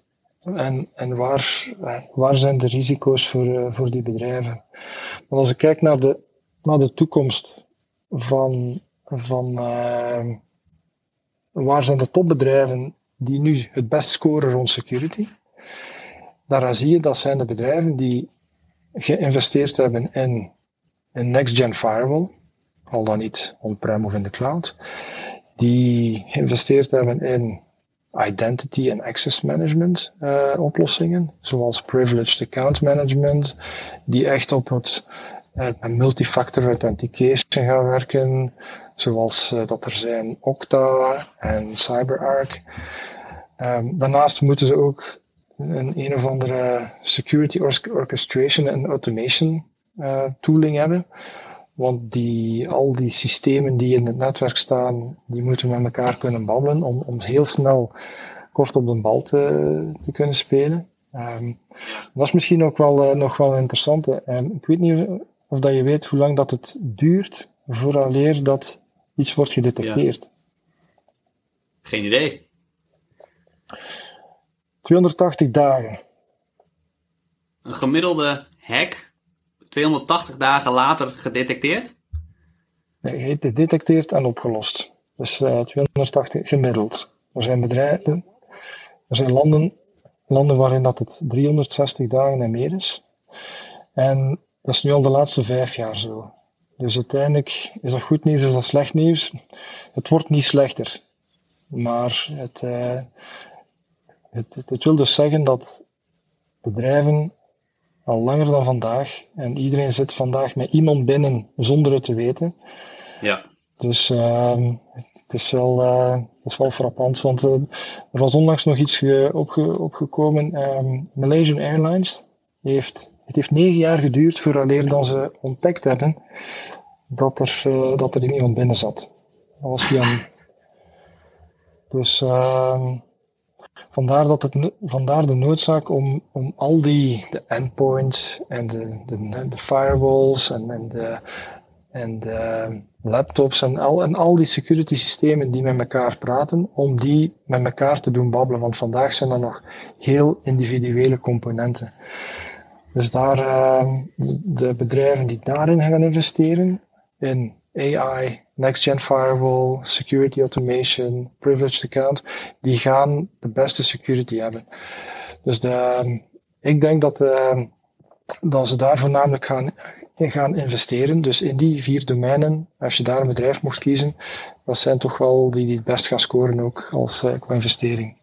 En, en waar, waar zijn de risico's voor, voor die bedrijven? Maar als ik kijk naar de, naar de toekomst van, van uh, waar zijn de topbedrijven die nu het best scoren rond security, daar zie je dat zijn de bedrijven die geïnvesteerd hebben in een next-gen firewall, al dan niet on-prem of in de cloud, die geïnvesteerd hebben in identity en access management uh, oplossingen, zoals privileged account management, die echt op het uh, multifactor authentication gaan werken, zoals uh, dat er zijn Okta en CyberArk. Um, daarnaast moeten ze ook een een of andere security orchestration en automation uh, tooling hebben. Want die, al die systemen die in het netwerk staan, die moeten met elkaar kunnen babbelen om, om heel snel kort op de bal te, te kunnen spelen. Um, dat is misschien ook wel, uh, nog wel een interessante. Um, ik weet niet of dat je weet hoe lang dat het duurt vooraleer dat iets wordt gedetecteerd. Ja. Geen idee. tweehonderdtachtig dagen. Een gemiddelde hack, tweehonderdtachtig dagen later gedetecteerd? Nee, gedetecteerd en opgelost. Dus uh, tweehonderdtachtig gemiddeld. Er zijn bedrijven, er zijn landen, landen waarin dat het driehonderdzestig dagen en meer is. En dat is nu al de laatste vijf jaar zo. Dus uiteindelijk is dat goed nieuws, is dat slecht nieuws. Het wordt niet slechter. Maar het, uh, het, het, het wil dus zeggen dat bedrijven al langer dan vandaag, en iedereen zit vandaag met iemand binnen zonder het te weten. Ja. Dus uh, het is wel, uh, het is wel frappant, want uh, er was onlangs nog iets ge, opge, opgekomen. Um, Malaysian Airlines heeft, het heeft negen jaar geduurd vooraleer dan ze ontdekt hebben dat er, uh, dat er iemand binnen zat. Dat was Jan. Dus uh, vandaar, dat het, vandaar de noodzaak om, om al die de endpoints en de, de, de firewalls en, en, de, en de laptops en al, en al die security systemen die met elkaar praten, om die met elkaar te doen babbelen. Want vandaag zijn er nog heel individuele componenten. Dus daar, uh, de bedrijven die daarin gaan investeren, in A I, next-gen firewall, security automation, privileged account, die gaan de beste security hebben. Dus de, ik denk dat, uh, dat ze daar voornamelijk gaan, gaan investeren. Dus in die vier domeinen, als je daar een bedrijf mocht kiezen, dat zijn toch wel die, die het best gaan scoren ook als uh, qua investering.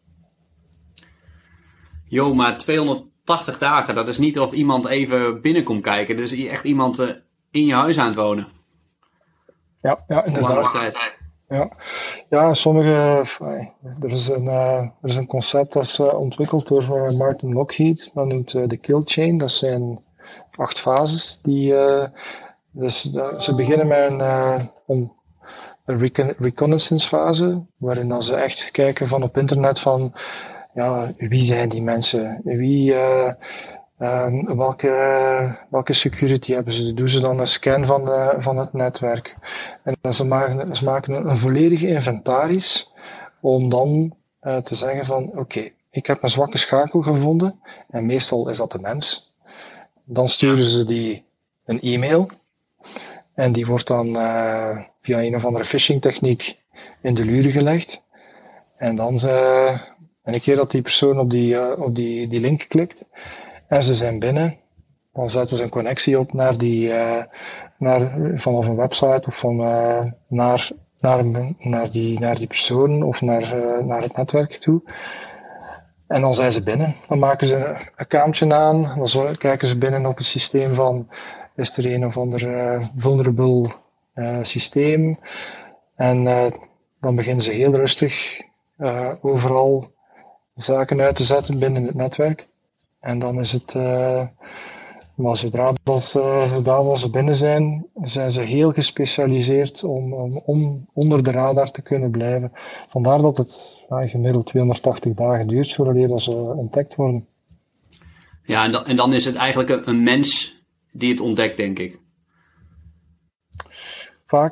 Jo, maar tweehonderdtachtig dagen, dat is niet of iemand even binnenkomt kijken. Dat is echt iemand uh, in je huis aan het wonen. Ja, ja, inderdaad. Ja, ja sommige, er is een, uh, er is een concept dat is uh, ontwikkeld door uh, Martin Lockheed. Dat noemt uh, de kill chain. Dat zijn acht fases. Die, uh, dus, uh, ze beginnen met een, uh, een recon- reconnaissance fase, waarin dan ze echt kijken van op internet van, ja, wie zijn die mensen? Wie, uh, Um, welke, welke security hebben ze? Doen ze dan een scan van, uh, van het netwerk? En ze maken, ze maken een, een volledige inventaris om dan uh, te zeggen van oké, okay, ik heb een zwakke schakel gevonden en meestal is dat de mens. Dan sturen ze die een e-mail en die wordt dan uh, via een of andere phishing techniek in de luren gelegd. En dan ze, en een keer dat die persoon op die, uh, op die, die link klikt, en ze zijn binnen, dan zetten ze een connectie op naar die, uh, naar, vanaf een website of van, uh, naar, naar, naar, die, naar die persoon of naar, uh, naar het netwerk toe. En dan zijn ze binnen. Dan maken ze een accountje aan, dan zo, kijken ze binnen op het systeem van, is er een of ander uh, vulnerable uh, systeem. En uh, dan beginnen ze heel rustig uh, overal zaken uit te zetten binnen het netwerk. En dan is het, uh, maar zodra, dat, uh, zodra dat ze binnen zijn, zijn ze heel gespecialiseerd om, om, om onder de radar te kunnen blijven. Vandaar dat het ja, gemiddeld tweehonderdtachtig dagen duurt voordat dat ze ontdekt worden. Ja, en dan, en dan is het eigenlijk een, een mens die het ontdekt, denk ik. Vaak,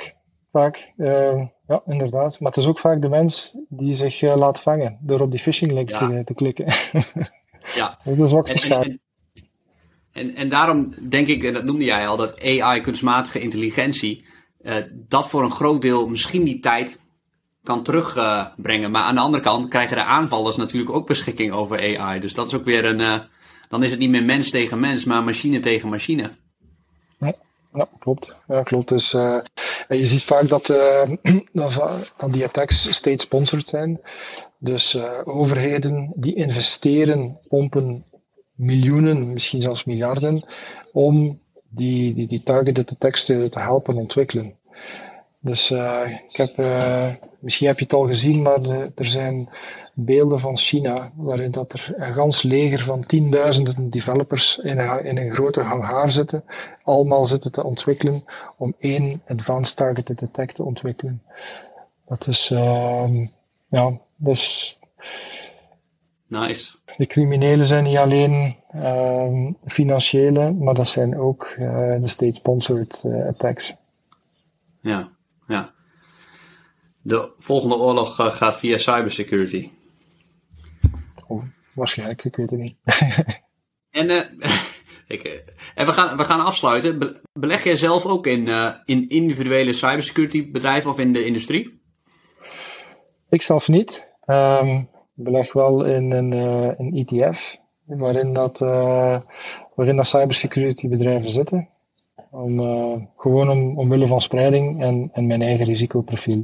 vaak. Uh, ja, inderdaad. Maar het is ook vaak de mens die zich uh, laat vangen door op die phishing links ja. te, te klikken. Ja. Dus dat is ook schade. En, en, en daarom denk ik, en dat noemde jij al, dat A I, kunstmatige intelligentie, uh, dat voor een groot deel misschien die tijd kan terugbrengen. Uh, maar aan de andere kant krijgen de aanvallers natuurlijk ook beschikking over A I. Dus dat is ook weer een... Uh, dan is het niet meer mens tegen mens, maar machine tegen machine. Ja, ja klopt. Ja, klopt. Dus, uh, en je ziet vaak dat, uh, dat die attacks state-sponsored zijn. Dus uh, overheden die investeren, pompen miljoenen, misschien zelfs miljarden, om die, die, die targeted attacks te, te helpen ontwikkelen. Dus uh, ik heb, uh, misschien heb je het al gezien, maar de, er zijn beelden van China waarin dat er een gans leger van tienduizenden developers in een, in een grote hangaar zitten, allemaal zitten te ontwikkelen om één advanced targeted attack te ontwikkelen. Dat is, uh, ja, dus... Nice. De criminelen zijn niet alleen uh, financiële, maar dat zijn ook uh, de state-sponsored uh, attacks. Ja, ja. De volgende oorlog uh, gaat via cybersecurity. Oh, waarschijnlijk, ik weet het niet. en uh, ik, uh, en we, gaan, we gaan afsluiten. Be- beleg jij zelf ook in, uh, in individuele cybersecurity bedrijven of in de industrie? Ik zelf niet. Um, ik beleg wel in een, uh, een E T F, waarin dat, uh, waarin dat cybersecurity bedrijven zitten. Om, uh, gewoon om, omwille van spreiding en, en mijn eigen risicoprofiel.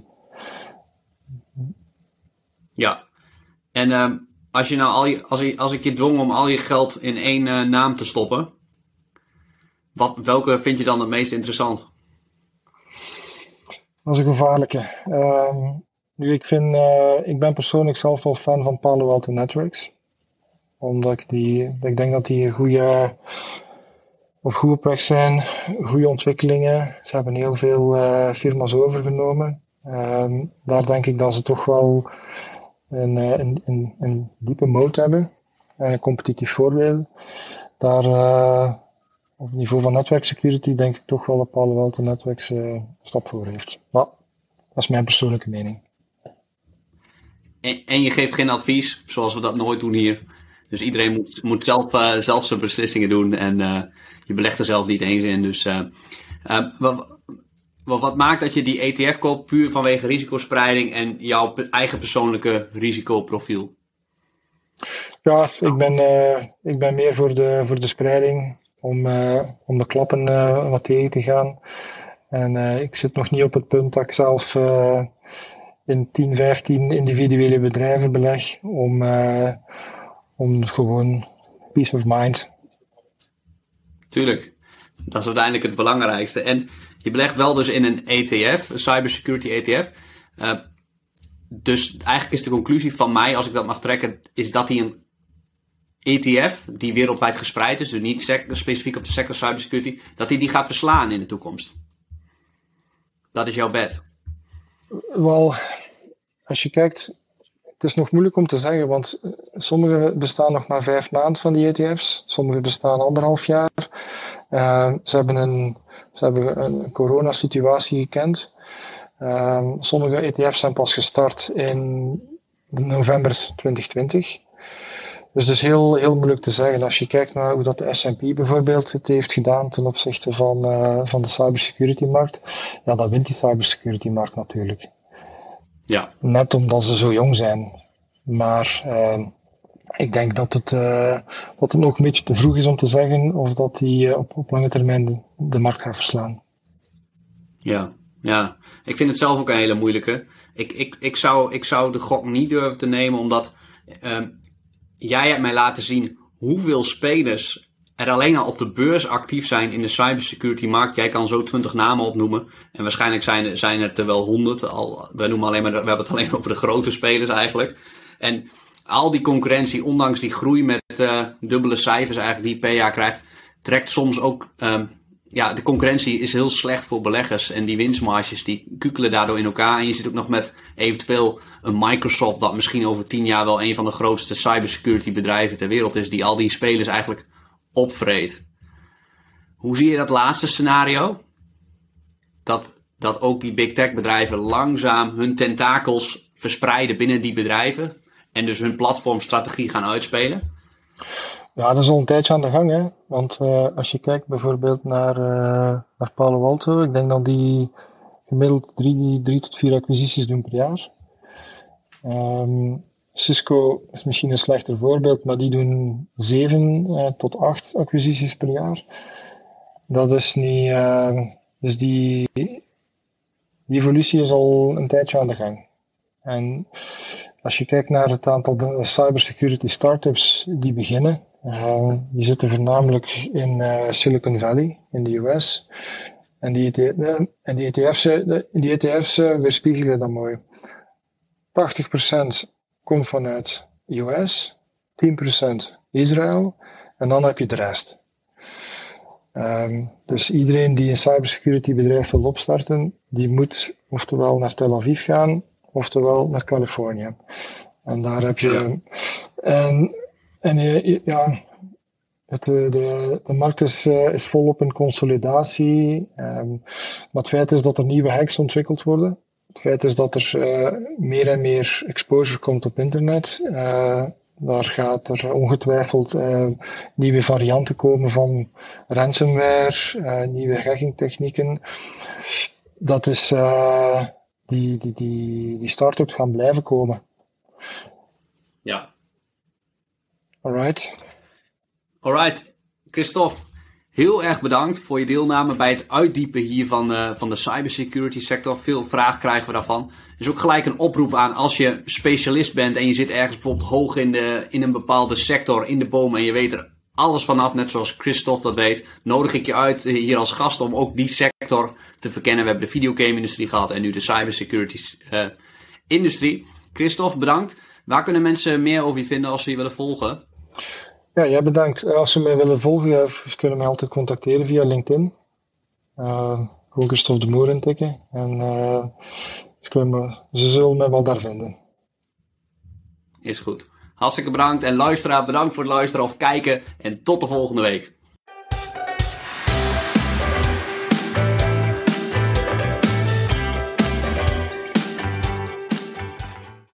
Ja, en uh, als, je nou al je, als, je, als ik je dwong om al je geld in één uh, naam te stoppen, wat, welke vind je dan het meest interessant? Dat is een gevaarlijke. Um, nu, ik, vind, uh, ik ben persoonlijk zelf wel fan van Palo Alto Networks. Omdat ik, die, ik denk dat die een goede... Of goed op weg zijn, goede ontwikkelingen. Ze hebben heel veel uh, firma's overgenomen. Um, daar denk ik dat ze toch wel een, een, een, een diepe moot hebben. En een competitief voordeel. Daar, uh, op het niveau van network security, denk ik toch wel dat Palo Alto Networks uh, een stap voor heeft. Maar dat is mijn persoonlijke mening. En, en je geeft geen advies, zoals we dat nooit doen hier. Dus iedereen moet, moet zelf, uh, zelf zijn beslissingen doen en uh, je belegt er zelf niet eens in. Dus uh, uh, wat, wat maakt dat je die E T F koopt puur vanwege risicospreiding en jouw eigen persoonlijke risicoprofiel? Ja, ik ben, uh, ik ben meer voor de, voor de spreiding, om, uh, om de klappen uh, wat tegen te gaan. En uh, ik zit nog niet op het punt dat ik zelf uh, in tien, vijftien individuele bedrijven beleg om... Uh, Om gewoon peace of mind. Tuurlijk. Dat is uiteindelijk het belangrijkste. En je belegt wel dus in een E T F, een cybersecurity E T F. Uh, dus eigenlijk is de conclusie van mij, als ik dat mag trekken, is dat die een E T F, die wereldwijd gespreid is, dus niet sec- specifiek op de sector cybersecurity, dat die die gaat verslaan in de toekomst. Dat is jouw bet. Wel, als je kijkt... Het is nog moeilijk om te zeggen, want sommige bestaan nog maar vijf maanden van die E T F's. Sommige bestaan anderhalf jaar. Uh, ze hebben een, ze hebben een coronasituatie gekend. Uh, sommige E T F's zijn pas gestart in november twintig twintig. Dus het is heel, heel moeilijk te zeggen. Als je kijkt naar hoe dat de S en P bijvoorbeeld het heeft gedaan ten opzichte van, uh, van de cybersecurity markt, ja, dan wint die cybersecurity markt natuurlijk. Ja. Net omdat ze zo jong zijn. Maar uh, ik denk dat het, uh, dat het nog een beetje te vroeg is om te zeggen of dat die uh, op, op lange termijn de, de markt gaat verslaan. Ja, ja. Ik vind het zelf ook een hele moeilijke. Ik, ik, ik, zou, ik zou de gok niet durven te nemen, omdat uh, jij hebt mij laten zien hoeveel spelers er alleen al op de beurs actief zijn in de cybersecurity markt. Jij kan zo twintig namen opnoemen. En waarschijnlijk zijn, zijn het er wel honderd. Al, we, noemen alleen maar de, we hebben het alleen over de grote spelers eigenlijk. En al die concurrentie, ondanks die groei met uh, dubbele cijfers eigenlijk die je per jaar krijgt, trekt soms ook... Um, ja, de concurrentie is heel slecht voor beleggers. En die winstmarges die kukelen daardoor in elkaar. En je zit ook nog met eventueel een Microsoft, dat misschien over tien jaar wel een van de grootste cybersecurity bedrijven ter wereld is, die al die spelers eigenlijk opvreet. Hoe zie je dat laatste scenario? Dat dat ook die big tech bedrijven langzaam hun tentakels verspreiden binnen die bedrijven en dus hun platformstrategie gaan uitspelen? Ja, dat is al een tijdje aan de gang, hè. Want uh, als je kijkt bijvoorbeeld naar, uh, naar Palo Alto, ik denk dat die gemiddeld drie, drie tot vier acquisities doen per jaar. Um, Cisco is misschien een slechter voorbeeld, maar die doen zeven uh, tot acht acquisities per jaar. Dat is niet, uh, dus die, die evolutie is al een tijdje aan de gang. En als je kijkt naar het aantal cybersecurity startups die beginnen, uh, die zitten voornamelijk in uh, Silicon Valley, in de U S. En die, en die E T F's, die E T F's uh, weerspiegelen dat mooi. tachtig procent komt vanuit U S, tien procent Israël en dan heb je de rest. Um, dus iedereen die een cybersecurity bedrijf wil opstarten, die moet oftewel naar Tel Aviv gaan, oftewel naar Californië. En daar heb je... En, en ja, het, de, de markt is, is volop in consolidatie. Um, maar het feit is dat er nieuwe hacks ontwikkeld worden. Het feit is dat er uh, meer en meer exposure komt op internet. Uh, daar gaat er ongetwijfeld uh, nieuwe varianten komen van ransomware, uh, nieuwe hackingtechnieken. Dat is, uh, die, die, die, die start-ups gaan blijven komen. Ja. Alright. Alright, Christophe. Heel erg bedankt voor je deelname bij het uitdiepen hier van, uh, van de cybersecurity sector. Veel vragen krijgen we daarvan. Dus ook gelijk een oproep aan als je specialist bent en je zit ergens bijvoorbeeld hoog in, de, in een bepaalde sector, in de bomen en je weet er alles vanaf, net zoals Christophe dat weet, nodig ik je uit hier als gast om ook die sector te verkennen. We hebben de videogame-industrie gehad en nu de cybersecurity-industrie. Uh, Christophe, bedankt. Waar kunnen mensen meer over je vinden als ze je willen volgen? Ja, jij bedankt. Als ze mij willen volgen, ze kunnen mij altijd contacteren via LinkedIn. Uh, gewoon Christophe de Moor intikken. En uh, ze, kunnen me, ze zullen mij wel daar vinden. Is goed. Hartstikke bedankt. En luisteraar, bedankt voor het luisteren of kijken. En tot de volgende week.